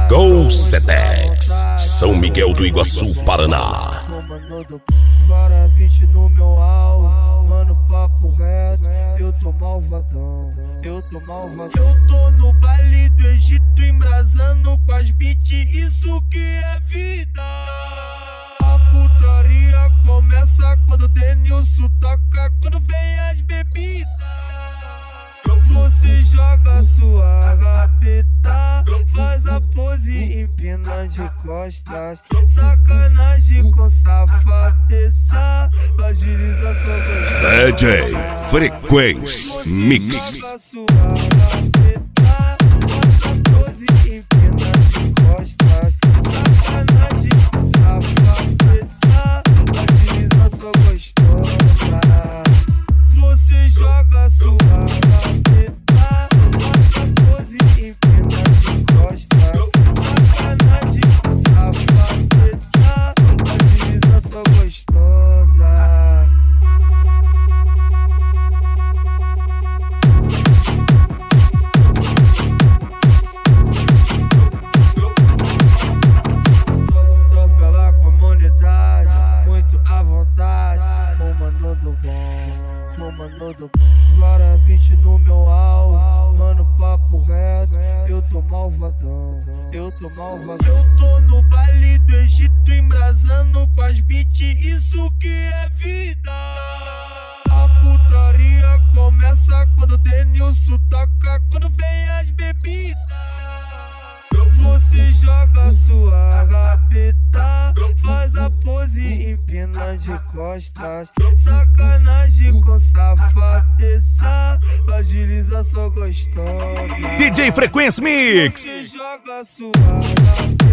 Go Setex, São Miguel do Iguaçu, Paraná. Comandando vara beat no meu alvo, mano, papo reto. Eu tô malvadão, eu tô malvadão. Eu tô no baile do Egito, embrasando com as beats, isso que é vida. A putaria começa quando o Denilson toca, quando vem as bebidas. Você joga sua rapeta, faz a pose, empina de costas. Sacanagem com safadeza, agiliza sua gostosa. DJ Frequência Mix. Joga sua rapeta, faz a pose, empina de costas. Sacanagem com safadeza, agiliza sua gostosa. Você joga sua vara beat no meu alvo, mano, papo reto. Eu tô malvadão, eu tô malvadão. Eu tô no baile do Egito, embrasando com as beats, isso que é vida. A putaria começa quando o Denilson toca, quando vem as bebidas. Você joga sua rapeta, faz a pose, empina de costas. Sacanagem com safadeza, agiliza sua gostosa. DJ Frequência Mix. Você joga sua rapeta.